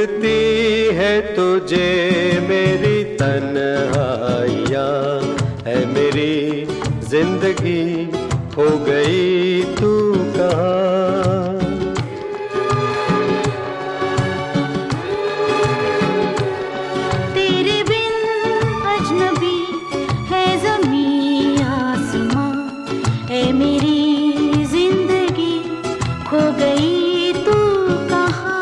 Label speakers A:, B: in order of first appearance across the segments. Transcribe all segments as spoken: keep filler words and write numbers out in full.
A: ढूंढती है तुझे मेरी तन्हाइयाँ, है मेरी जिंदगी हो गई तू कहाँ।
B: तेरे बिन अजनबी है ज़मीं आसमां, है मेरी जिंदगी खो गई तू कहाँ।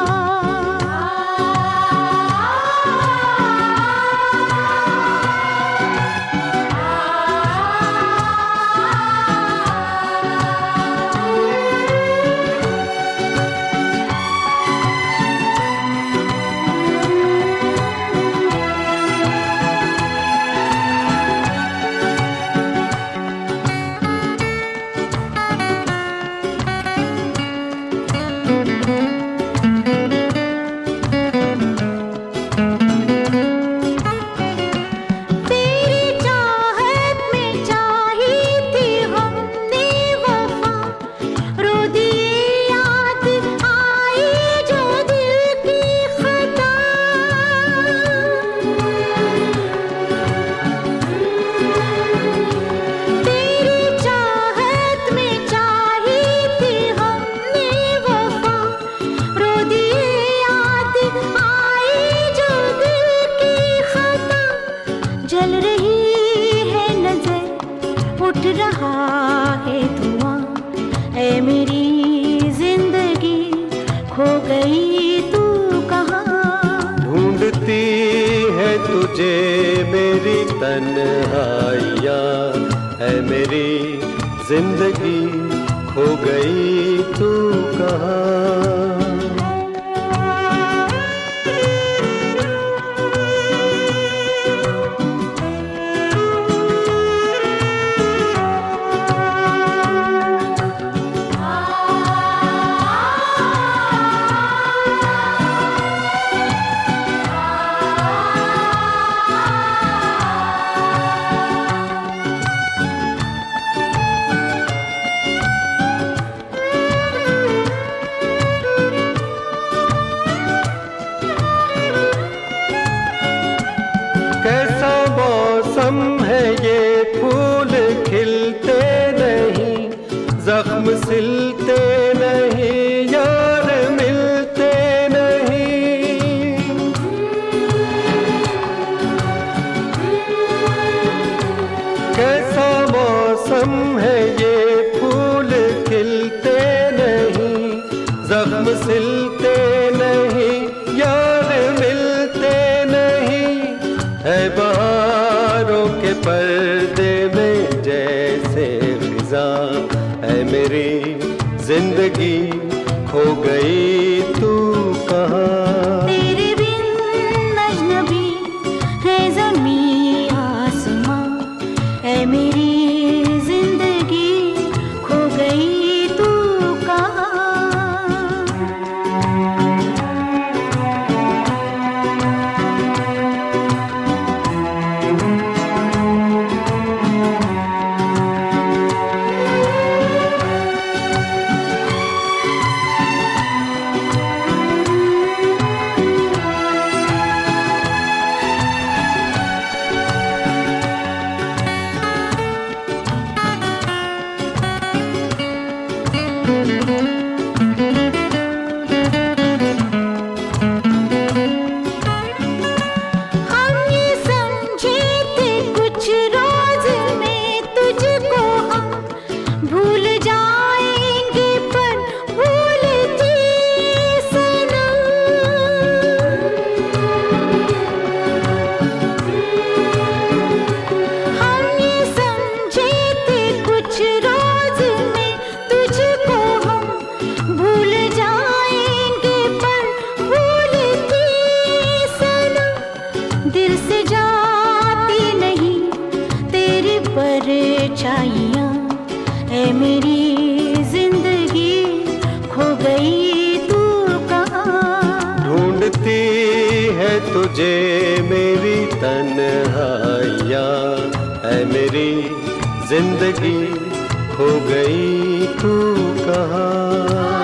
B: जल रही है नजर, उठ रहा है धुआं, है मेरी जिंदगी खो गई तू कहाँ।
A: ढूंढती है तुझे मेरी तन्हाइयाँ, है मेरी जिंदगी खो गई तू कहाँ। कैसा मौसम है ये, फूल खिलते नहीं, जख्म सिलते नहीं, यार मिलते नहीं। कैसा मौसम है ये, फूल खिलते नहीं, जख्म सिलते नहीं, यार मिलते नहीं। है बहारों के पर्दे में जैसे फिजां, है मेरी जिंदगी खो गई तू कहाँ।
B: तेरे बिन अजनबी है ज़मीं आसमां, है मेरी जिंदगी खो गई तू कहाँ। परछाइयाँ, है मेरी जिंदगी खो गई तू कहाँ।
A: ढूंढती है तुझे मेरी तन्हाइयाँ, है मेरी जिंदगी खो गई तू कहाँ।